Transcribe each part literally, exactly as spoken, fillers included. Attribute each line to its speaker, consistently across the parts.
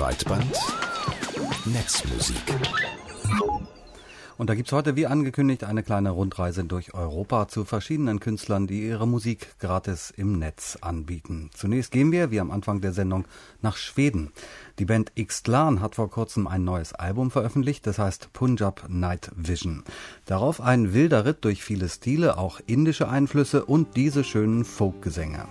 Speaker 1: Breitband Netzmusik.
Speaker 2: Und da gibt's heute, wie angekündigt, eine kleine Rundreise durch Europa zu verschiedenen Künstlern, die ihre Musik gratis im Netz anbieten. Zunächst gehen wir, wie am Anfang der Sendung, nach Schweden. Die Band Ixtlan hat vor kurzem ein neues Album veröffentlicht, das heißt Punjab Night Vision. Darauf ein wilder Ritt durch viele Stile, auch indische Einflüsse und diese schönen Folkgesänge.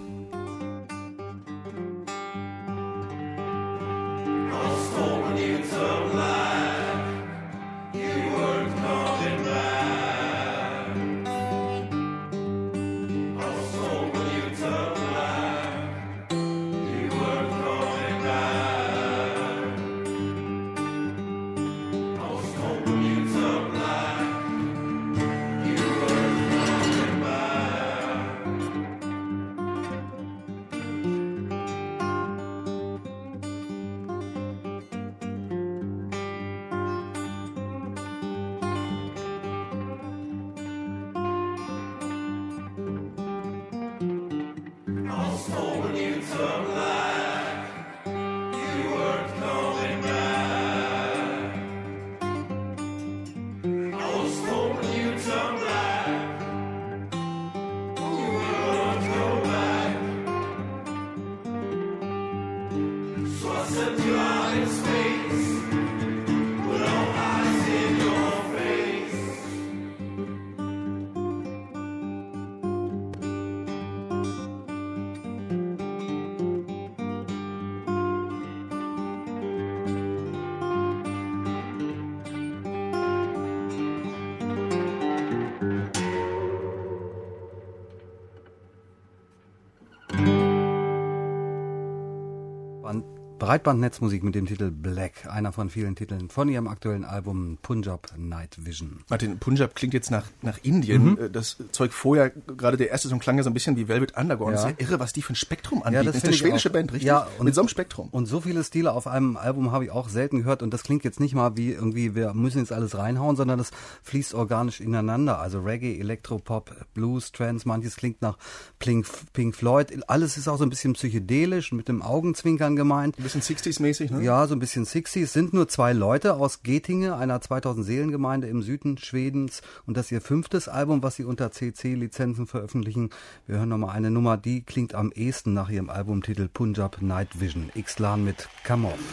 Speaker 2: Breitbandnetzmusik mit dem Titel Black, einer von vielen Titeln von ihrem aktuellen Album Punjab Night Vision.
Speaker 3: Martin, Punjab klingt jetzt nach, nach Indien. Mhm. Das Zeug vorher, gerade der erste Song klang ja so ein bisschen wie Velvet Underground. Ja. Das ist ja irre, was die für ein Spektrum anbieten.
Speaker 2: Ja, das,
Speaker 3: das ist eine schwedische Band, richtig?
Speaker 2: Ja, und,
Speaker 3: mit so einem Spektrum.
Speaker 2: Und so viele Stile auf einem Album habe ich auch selten gehört. Und das klingt jetzt nicht mal wie irgendwie, wir müssen jetzt alles reinhauen, sondern das fließt organisch ineinander. Also Reggae, Elektropop, Blues, Trance, manches klingt nach Pink, Pink Floyd. Alles ist auch so ein bisschen psychedelisch, mit dem Augenzwinkern gemeint.
Speaker 3: Ein bisschen sixties-mäßig, ne?
Speaker 2: Ja, so ein bisschen sixties. Es sind nur zwei Leute aus Getinge, einer zweitausend Seelengemeinde im Süden Schwedens. Und das ist ihr fünftes Album, was sie unter C C-Lizenzen veröffentlichen. Wir hören nochmal eine Nummer, die klingt am ehesten nach ihrem Albumtitel Punjab Night Vision. Ixtlan mit Come On.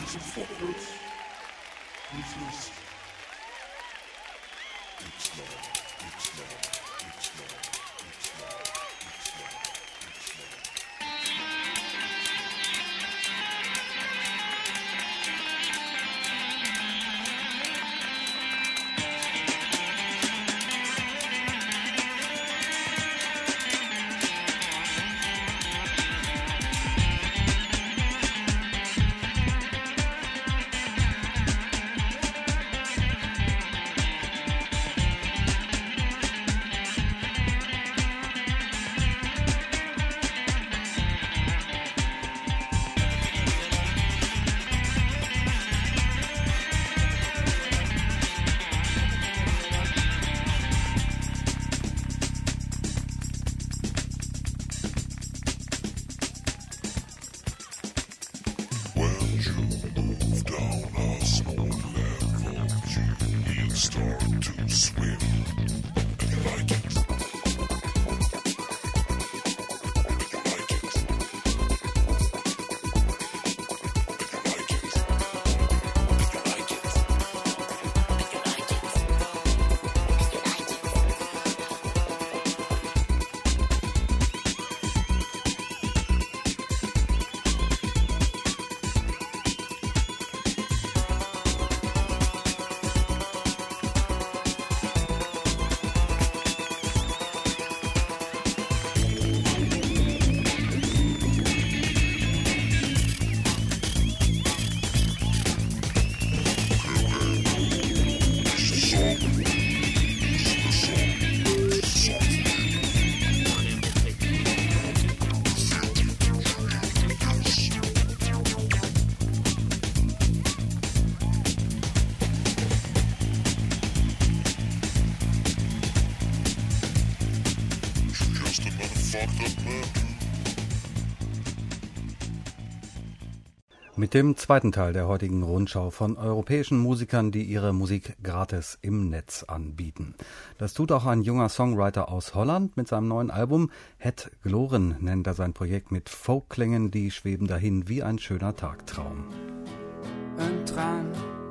Speaker 2: Mit dem zweiten Teil der heutigen Rundschau von europäischen Musikern, die ihre Musik gratis im Netz anbieten. Das tut auch ein junger Songwriter aus Holland mit seinem neuen Album. Het Gloren nennt er sein Projekt mit Folkklängen, die schweben dahin wie ein schöner Tagtraum.
Speaker 4: Ein Traum,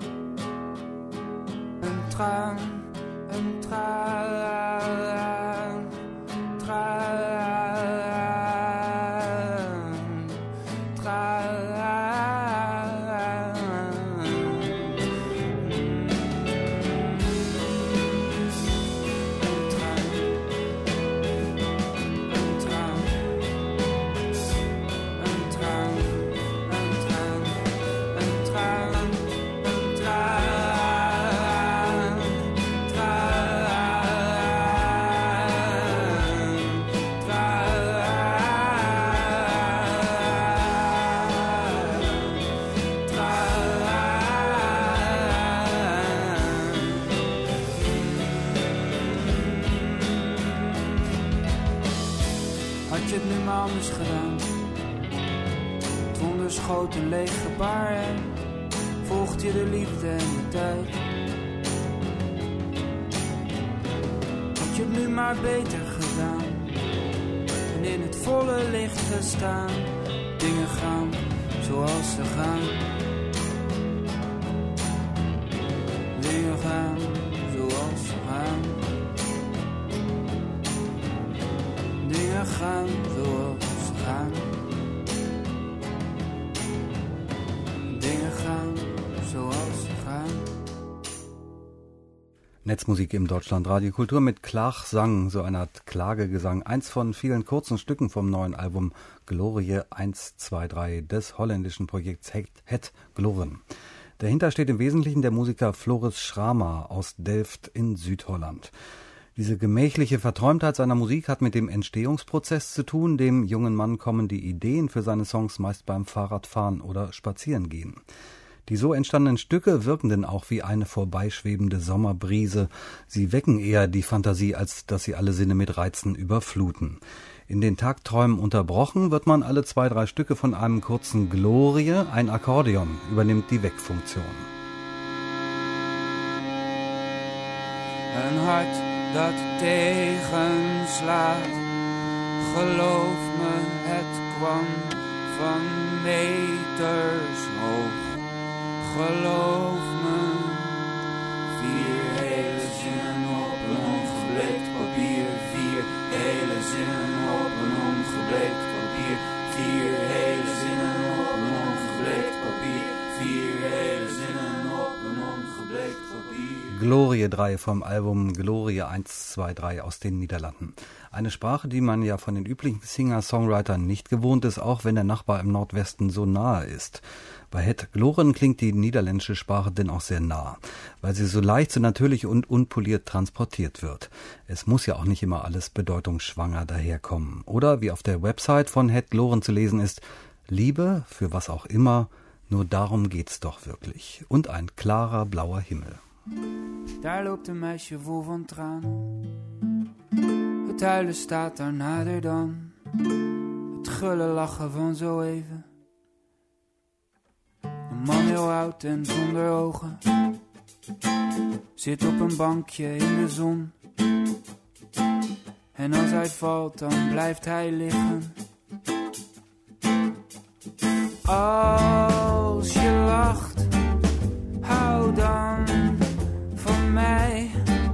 Speaker 4: ein Traum, ein Traum, Traum. Anders gedaan. Het wonder schoot een leeg gebaar en volgt je de liefde en de tijd. Had je het nu maar beter gedaan en in het volle licht gestaan. Dingen gaan zoals ze gaan. Dingen gaan zoals ze gaan. Dingen gaan zoals ze gaan. Dingen gaan zoals ze gaan.
Speaker 2: Netzmusik im Deutschlandradio Kultur mit Klagsang, so einer Art Klagegesang. Eins von vielen kurzen Stücken vom neuen Album Glorie eins zwei drei des holländischen Projekts Het Gloren. Dahinter steht im Wesentlichen der Musiker Floris Schramer aus Delft in Südholland. Diese gemächliche Verträumtheit seiner Musik hat mit dem Entstehungsprozess zu tun. Dem jungen Mann kommen die Ideen für seine Songs meist beim Fahrradfahren oder Spazierengehen. Die so entstandenen Stücke wirken denn auch wie eine vorbeischwebende Sommerbrise. Sie wecken eher die Fantasie, als dass sie alle Sinne mit Reizen überfluten. In den Tagträumen unterbrochen wird man alle zwei, drei Stücke von einem kurzen Glorie. Ein Akkordeon übernimmt die Weckfunktion.
Speaker 4: Een hart dat tegenslaat, geloof me, het kwam van meters hoog. Geloof me, vier hele zinnen op een ongebleekt papier. Vier hele zinnen op een ongebleekt papier. Vier hele zinnen op een ongebleekt papier. Vier hele zinnen op een ongebleekt papier.
Speaker 2: Glorie drei vom Album Glorie eins zwei drei aus den Niederlanden. Eine Sprache, die man ja von den üblichen Singer-Songwritern nicht gewohnt ist, auch wenn der Nachbar im Nordwesten so nahe ist. Bei Het Gloren klingt die niederländische Sprache denn auch sehr nah, weil sie so leicht, so natürlich und unpoliert transportiert wird. Es muss ja auch nicht immer alles bedeutungsschwanger daherkommen. Oder, wie auf der Website von Het Gloren zu lesen ist, Liebe, für was auch immer, nur darum geht's doch wirklich. Und ein klarer blauer Himmel.
Speaker 4: Daar loopt een meisje vol van tranen. Het huilen staat daar nader dan het gulle lachen van zo even. Een man heel oud en zonder ogen zit op een bankje in de zon. En als hij valt, dan blijft hij liggen. Als je lacht, hou dan van mij.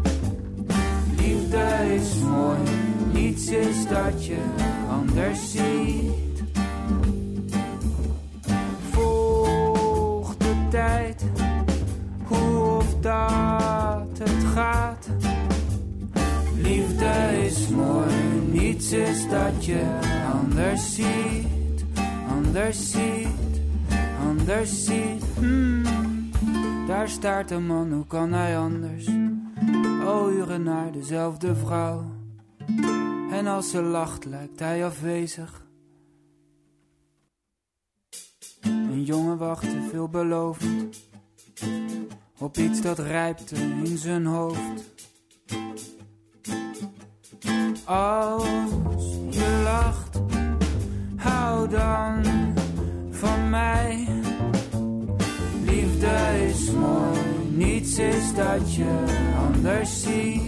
Speaker 4: Liefde is mooi, niets is dat je anders ziet. Volg de tijd, hoe of dat het gaat. Liefde is mooi, niets is dat je anders ziet. Anders ziet, anders ziet. Hmm. Daar staart een man, hoe kan hij anders? Al uren naar dezelfde vrouw. En als ze lacht lijkt hij afwezig. Een jongen wachtte veelbelovend op iets dat rijpte in zijn hoofd. Als je lacht, hou dan van mij. niets is dat je anders ziet.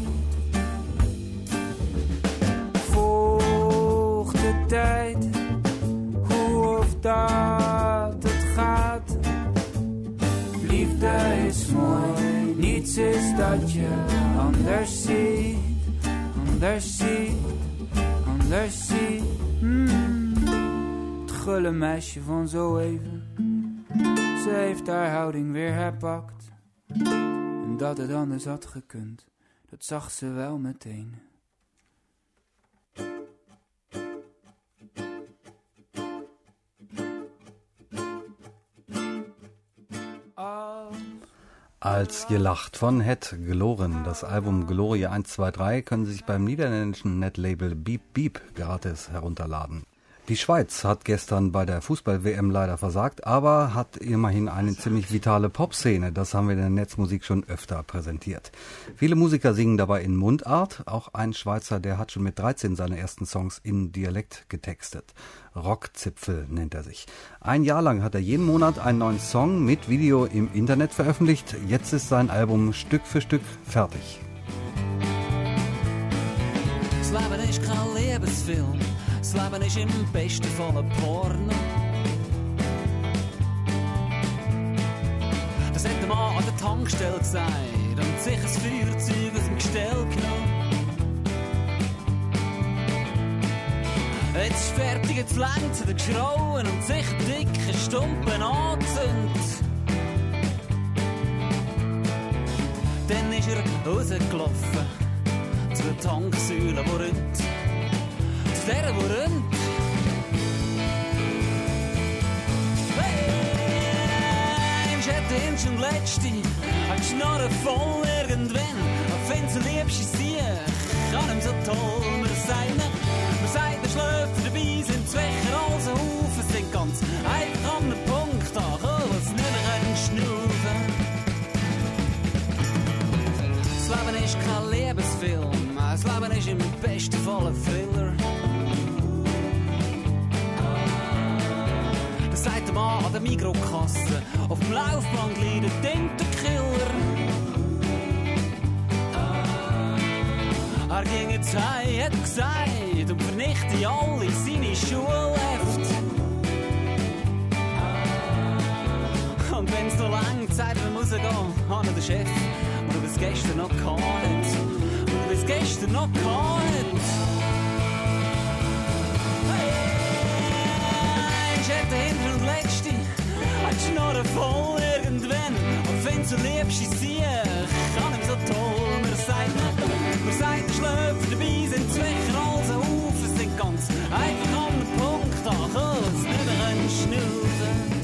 Speaker 4: Volg de tijd, hoe of dat het gaat. Liefde is mooi, niets is dat je anders ziet. Anders ziet, anders ziet. Mm. Het gulle meisje van zo even. Ze heeft haar houding weer herpakt. En dat het anders had gekund, dat zag ze wel meteen.
Speaker 2: Als gelacht von Het Geloren. Das Album Gloria eins, zwei, drei können Sie sich beim niederländischen Netlabel Beep Beep gratis herunterladen. Die Schweiz hat gestern bei der Fußball-W M leider versagt, aber hat immerhin eine ziemlich vitale Popszene. Das haben wir in der Netzmusik schon öfter präsentiert. Viele Musiker singen dabei in Mundart. Auch ein Schweizer, der hat schon mit dreizehn seine ersten Songs in Dialekt getextet. Rockzipfel nennt er sich. Ein Jahr lang hat er jeden Monat einen neuen Song mit Video im Internet veröffentlicht. Jetzt ist sein Album Stück für Stück fertig.
Speaker 5: Das Leben ist kein Liebesfilm. Das Leben ist im besten Fall ein Porno. Das hat der Mann an der Tankstelle gesagt und sich ein Feuerzeug aus dem Gestell genommen. Jetzt ist fertig, jetzt längt er geschrauen und sich dicke Stumpen anzündet. Dann ist er rausgelaufen zu der Tanksäule, die rührt. Der, wo rennt. Hey, im Schatten schon letzte, hat Schnorren voll irgendwann. Auf wenn sie liebst, sie kann ihm so toll. Wir sagen, wir sagen, der Schlöpfer dabei sind Zwecher als ein Haufen. Sind ganz einfach an den Punkt, ach, oh, was nicht mehr schnaufen. Das Leben ist kein Liebesfilm, das Leben ist im besten Fall ein Thriller. Sagt der Mann an der Mikrokasse, auf dem Laufband liegt denkt der Killer. Er ging jetzt heim, hat gesagt, und vernichte alle seine Schulhefte. Und wenn's noch lang Zeit für muss er gehen, hat er den Chef, und du bist gestern noch gehabt, und du bist gestern noch gehabt. Der Hinter und Letzte hat Schnorren voll irgendwann. Und wenn du liebst, ich sehe, kann ihm so toll. Wir sagen, wir sagen, der Schlöpfer dabei sind Zwecher als ein Haufen. Sind ganz einfach an den Punkt, ach, oh, nicht mehr schnaufen.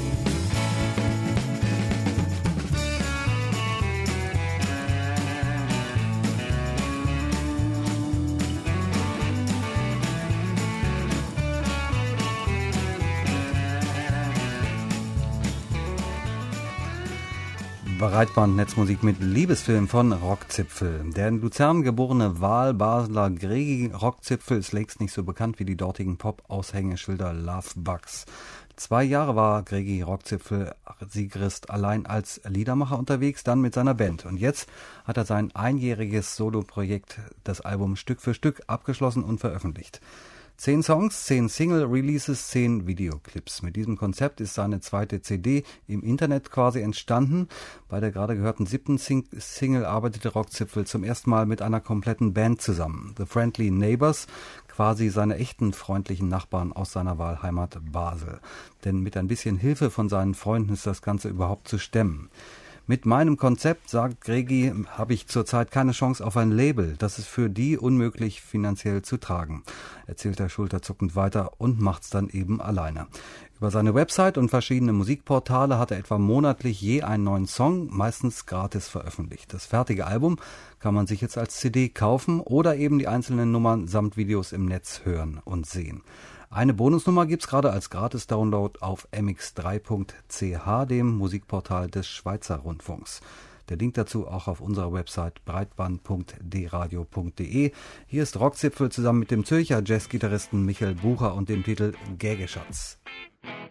Speaker 2: Breitband-Netzmusik mit Liebesfilm von Rockzipfel. Der in Luzern geborene Wahl-Basler Gregi Rockzipfel ist längst nicht so bekannt wie die dortigen Pop-Aushängeschilder Love Bugs. Zwei Jahre war Gregi Rockzipfel Siegrist allein als Liedermacher unterwegs, dann mit seiner Band. Und jetzt hat er sein einjähriges Soloprojekt, das Album Stück für Stück, abgeschlossen und veröffentlicht. Zehn Songs, zehn Single-Releases, zehn Videoclips. Mit diesem Konzept ist seine zweite C D im Internet quasi entstanden. Bei der gerade gehörten siebten Sing- Single arbeitete Rockzipfel zum ersten Mal mit einer kompletten Band zusammen. The Friendly Neighbors, quasi seine echten freundlichen Nachbarn aus seiner Wahlheimat Basel. Denn mit ein bisschen Hilfe von seinen Freunden ist das Ganze überhaupt zu stemmen. Mit meinem Konzept, sagt Gregi, habe ich zurzeit keine Chance auf ein Label. Das ist für die unmöglich finanziell zu tragen, erzählt er schulterzuckend weiter und macht's dann eben alleine. Über seine Website und verschiedene Musikportale hat er etwa monatlich je einen neuen Song, meistens gratis veröffentlicht. Das fertige Album kann man sich jetzt als C D kaufen oder eben die einzelnen Nummern samt Videos im Netz hören und sehen. Eine Bonusnummer gibt's gerade als Gratis-Download auf m x drei punkt c h, dem Musikportal des Schweizer Rundfunks. Der Link dazu auch auf unserer Website breitband punkt d radio punkt d e. Hier ist Rockzipfel zusammen mit dem Zürcher Jazzgitarristen Michael Bucher und dem Titel Gägeschatz.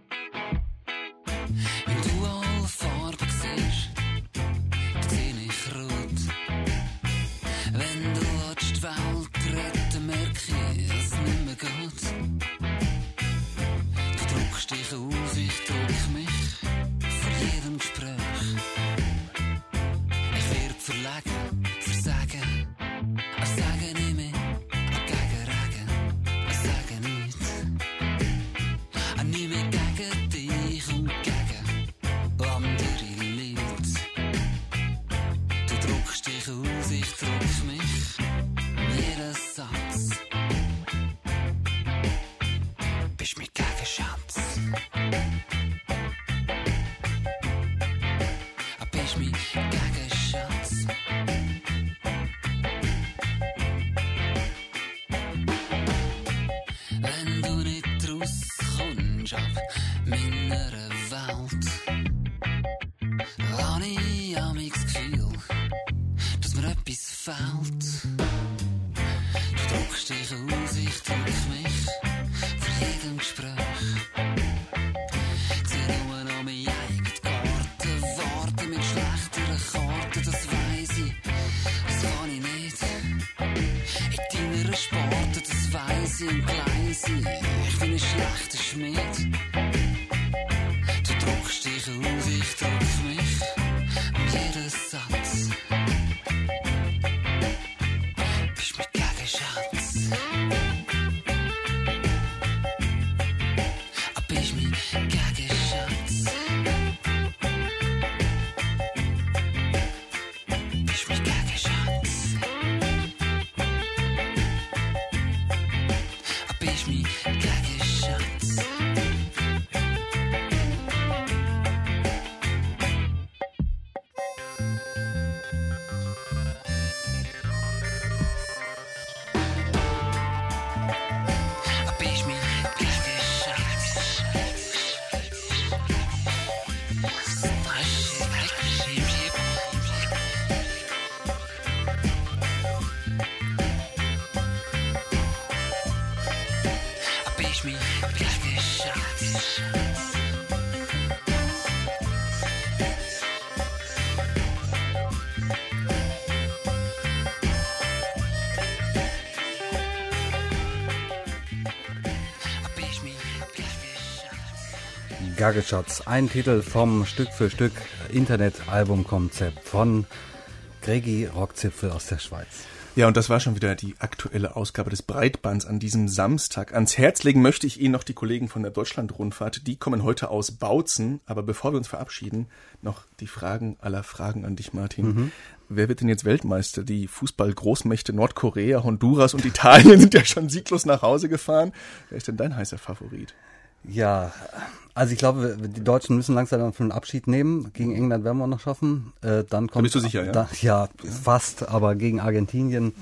Speaker 5: Wenn du alle Farben siehst, dann seh ich leise und klein sein, ich bin ein schlechter Schmied. Du druckst dich aus, ich druck mich, und jeder Satz bist mein Gegenschatz. Aber bist mein Gegenschatz. Bist mein Gegenschatz. Aber bist mein Gegenschatz.
Speaker 2: Gageschatz, ein Titel vom Stück für Stück Internet-Album-Konzept von Gregi Rockzipfel aus der Schweiz.
Speaker 3: Ja, und das war schon wieder die aktuelle Ausgabe des Breitbands an diesem Samstag. Ans Herz legen möchte ich Ihnen noch die Kollegen von der Deutschland-Rundfahrt. Die kommen heute aus Bautzen. Aber bevor wir uns verabschieden, noch die Fragen aller Fragen an dich, Martin. Mhm. Wer wird denn jetzt Weltmeister? Die Fußball-Großmächte Nordkorea, Honduras und Italien sind ja schon sieglos nach Hause gefahren. Wer ist denn dein heißer Favorit?
Speaker 2: Ja, also ich glaube, die Deutschen müssen langsam davon Abschied nehmen. Gegen England werden wir noch schaffen. Äh, dann kommt,
Speaker 3: da bist du sicher, ja?
Speaker 2: Da, ja, fast, aber gegen Argentinien.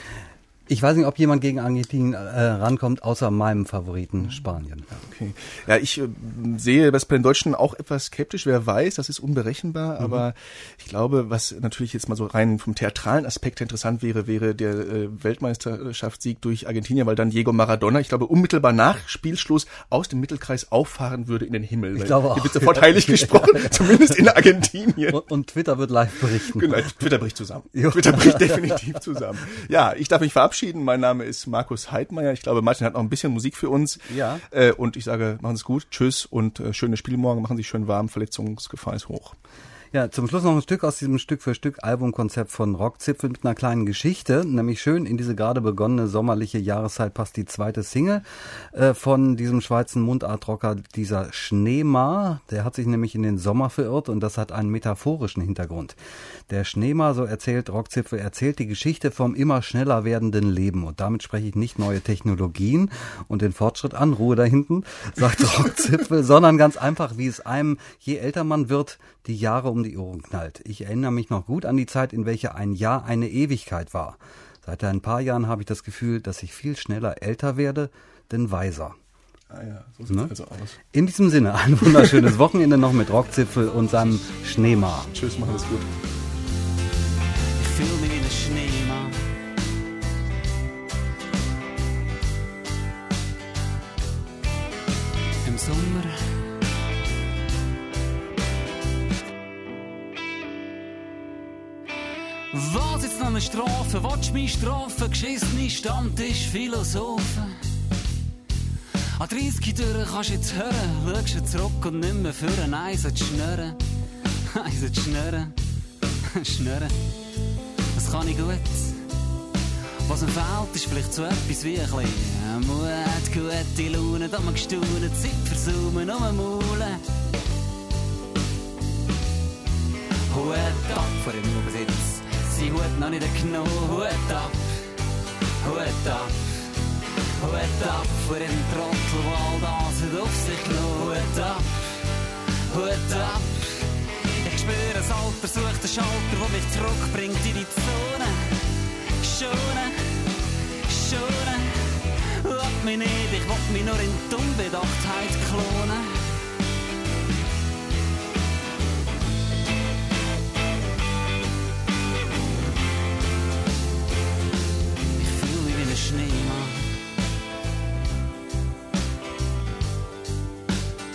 Speaker 2: Ich weiß nicht, ob jemand gegen Argentinien äh, rankommt, außer meinem Favoriten Spanien.
Speaker 3: Okay. Ja, ich äh, sehe das bei den Deutschen auch etwas skeptisch. Wer weiß, das ist unberechenbar. Mhm. Aber ich glaube, was natürlich jetzt mal so rein vom theatralen Aspekt interessant wäre, wäre der äh, Weltmeisterschaftssieg durch Argentinien, weil dann Diego Maradona, ich glaube, unmittelbar nach Spielschluss aus dem Mittelkreis auffahren würde in den Himmel.
Speaker 2: Ich glaube auch.
Speaker 3: Hier wird sofort heilig gesprochen, zumindest in Argentinien.
Speaker 2: Und, und Twitter wird live berichten.
Speaker 3: Genau, Twitter bricht zusammen. Twitter bricht definitiv zusammen. Ja, ich darf mich verabschieden. Mein Name ist Markus Heidmeier. Ich glaube, Martin hat noch ein bisschen Musik für uns.
Speaker 2: Ja.
Speaker 3: Äh, und ich sage, machen Sie es gut. Tschüss und äh, schönes Spiel morgen. Machen Sie sich schön warm. Verletzungsgefahr ist hoch.
Speaker 2: Ja, zum Schluss noch ein Stück aus diesem Stück für Stück Albumkonzept von Rockzipfel mit einer kleinen Geschichte. Nämlich schön in diese gerade begonnene sommerliche Jahreszeit passt die zweite Single äh, von diesem Schweizer Mundartrocker, dieser Schneemar. Der hat sich nämlich in den Sommer verirrt und das hat einen metaphorischen Hintergrund. Der Schneemar, so erzählt Rockzipfel, erzählt die Geschichte vom immer schneller werdenden Leben. Und damit spreche ich nicht neue Technologien und den Fortschritt an, Ruhe da hinten, sagt Rockzipfel, sondern ganz einfach, wie es einem, je älter man wird, die Jahre um die Ohren knallt. Ich erinnere mich noch gut an die Zeit, in welcher ein Jahr eine Ewigkeit war. Seit ein paar Jahren habe ich das Gefühl, dass ich viel schneller älter werde, denn weiser.
Speaker 3: Ah ja, so sieht es also aus.
Speaker 2: In diesem Sinne, ein wunderschönes Wochenende noch mit Rockzipfel und seinem Schneemar.
Speaker 3: Tschüss, machen es gut.
Speaker 5: Ich fühle mich wie ein Schneemann. Im Sommer was jetzt noch eine Strafe? Willst du mich strafen? Geschissene Stammtisch-Philosophen. An dreißig durch kannst du jetzt hören. Schaust du zurück und nicht mehr führen. Eins zu schnurren. Eins zu schnurren. Schnurren. Das kann ich gut. Was mir fehlt, ist vielleicht so etwas wie ein bisschen Mut, gute Laune, da man gestaunen, Zeit versaumen, ummaulen. Hut ab vor dem Besitz. Sie Hut noch nicht genommen, Hut ab, Hut ab, Hut ab vor dem Trottel, der all das hat auf sich genommen. Hut ab, Hut ab. Ich spüre das Alter, sucht den Schalter, der mich zurückbringt in die Zone. Schonen, schonen, lass mich nicht, ich will mich nur in die Unbedachtheit klonen. Schneemann.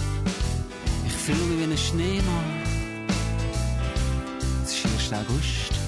Speaker 5: Ich fühle mich wie ein Schneemann. Es ist erst August.